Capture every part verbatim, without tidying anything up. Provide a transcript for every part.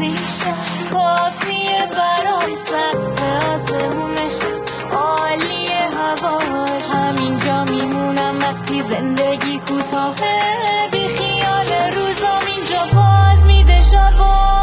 این شهر کافیه برام سقف آسمونش عالیه هواش همینجا میمونم وقتی زندگی کوتاهه بی خیال روزام اینجا باز میده شبا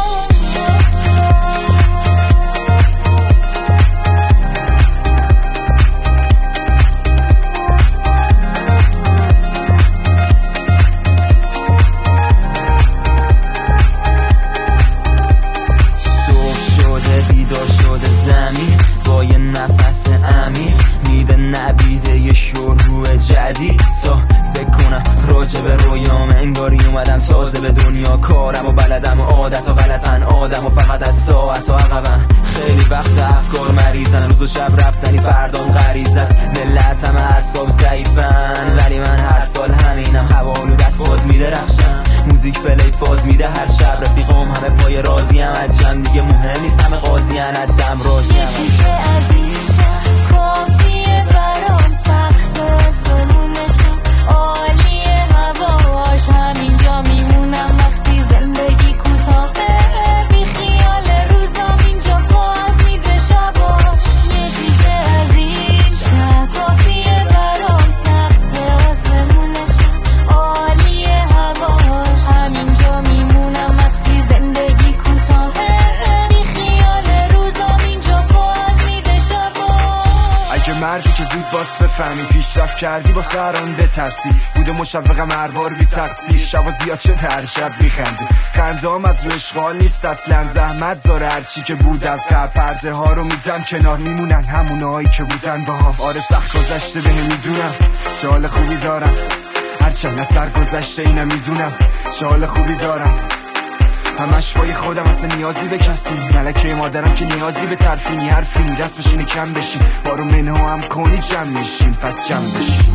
با یه نفس عمیق میده نویده یه شروع جدید تا فکر کنم راجع به رویام انگاری اومدم تازه به دنیا کارم و بلدم و عادت و غلطن آدم و فقط از ساعت و عقبم خیلی وقت افکار مریضن روز و شب رفتنی فردام غریز است ملت همه اعصاب ضعیفن ولی من هر سال همینم حوالو دست باز میده رخشم موزیک پلی فاز میده هر شب رفیقام همه پای راضی هم از جمع دیگه مهم نیست همه قاضی هن از دم راضی هم تیشه از این شهر کافیه برام سقف آسمونشم عالیه هواش همینجا میمونم وقتی زندگی کوتاهه بی خیال روزام اینجا باز میده شباش یه تیشه از این شهر کافیه برام سقف آسمونشم عالیه هواش همینجا میمونم وقتی زندگی کوتاهه بی خیال روزام اینجا باز میده شباش اگه مردی که زود باز بفهمی پیشرفت کردی با سران بترسی بوده مشوقم هر بار بی تقصیر شبا زیاد شد هر شب بیخندی خندام از رو اشغال نیست اصلا زحمت داره هرچی که بود از قبل پرده ها رو میدم کنار میمونن همونایی که بودن با هم آره سخت گذشته به نمیدونم چه حال خوبی دارم هرچند از سر گذشته اینم میدونم چه حال خوبی دارم همش وای خودم اصلا نیازی به کسی ملکه مادرم که نیازی به ترفینی حرفی دست بشینی کم بشی بارو منو هم کنی جمع میشیم پس جمع بشی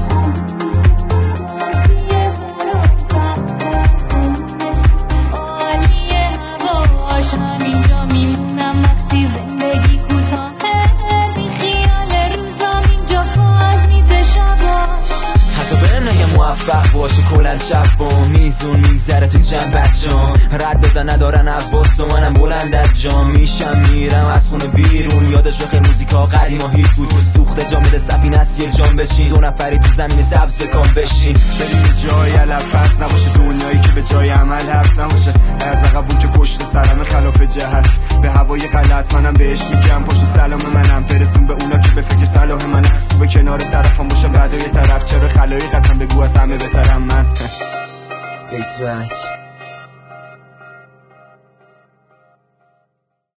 موفق باشه کلن شب با میزون میگذره تو جمع بچه‌ام رد دادن ندارن عباس و منم بلند از جام میشم میرم از خونه بیرون یادش بخیر موزیکا قدیما هیت بود سوخته جامد سفینه است یه جام بچین دو نفری تو زمین سبز بکام بشین بریم یه جای علف فرض نباشه دنیایی که به جای عمل حرف نباشه از عقبون که پشت سرم خلاف جهت به هوای غلط منم بهش میگم پشت سلام منم برسون به اونا که به فکر صلاح منم تو به کنار طرفم باشه بعد یه طرف چرا خلایی قسم بگو از همه بهترم من بیس بچ